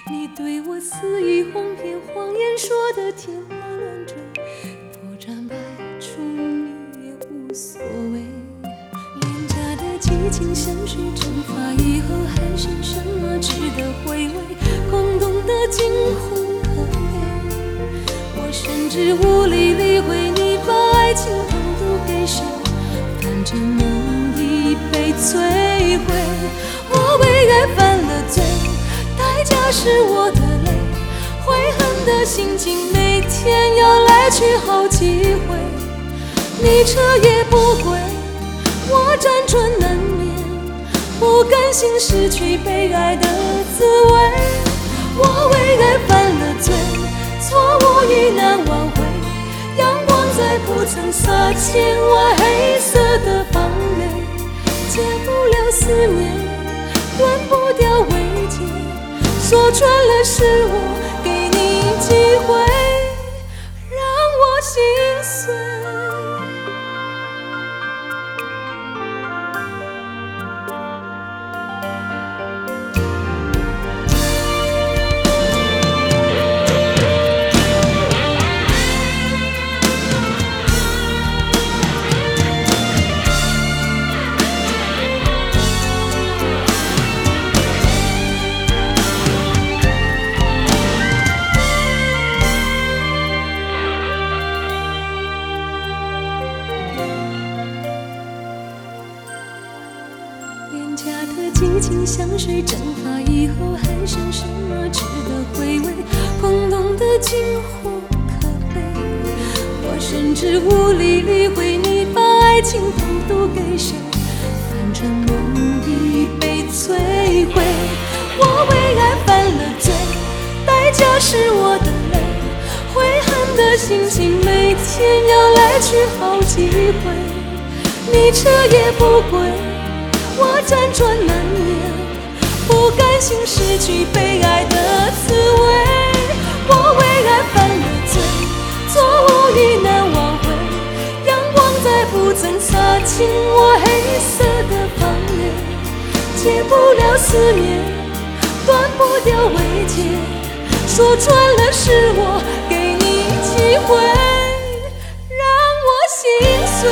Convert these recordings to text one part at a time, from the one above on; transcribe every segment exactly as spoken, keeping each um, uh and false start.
你对我肆意谎骗，谎言说的天花乱坠，破绽百出你也无所谓。廉价的激情香水蒸发以后，还剩什么值得回味？空洞的惊鸿可悲，我甚至无力理会你把爱情统都给谁，反正梦已被摧毁。我为爱犯了罪，代价是我的泪，悔恨的心情每天要来去好几回。你彻夜不归，我辗转难眠，不甘心失去被爱的滋味。我为爱犯了罪，错误已难挽回，阳光再不曾洒进我黑色的防备，戒不了思念，断不掉慰藉，说穿了是我给你机会，让我心碎。廉价的激情香水蒸发以后，还剩什么值得回味？空洞的惊火可悲，我甚至无力理会你把爱情统都给谁，反正梦已被摧毁。我为爱犯了罪，代价是我的泪，悔恨的心情每天要来去好几回。你彻夜不归，我辗转难眠，不甘心失去被爱的滋味。我为爱犯了罪，错误已难挽回，阳光再不曾洒进我黑色的防内，戒不了思念，断不掉慰藉，说穿了是我给你机会，让我心碎。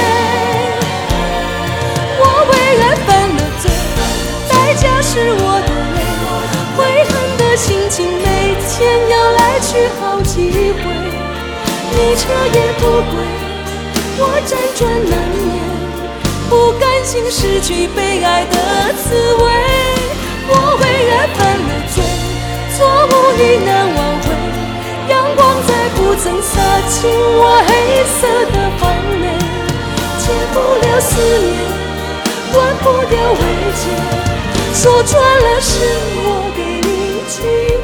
是我的泪，悔恨的心情每天要来去好几回。你彻夜不归，我辗转难眠，不甘心失去被爱的滋味。我为爱犯了罪，错误已难挽回，阳光再不曾洒进我黑色的房内，戒不了思念，断不掉慰藉，说穿了是我给你机会。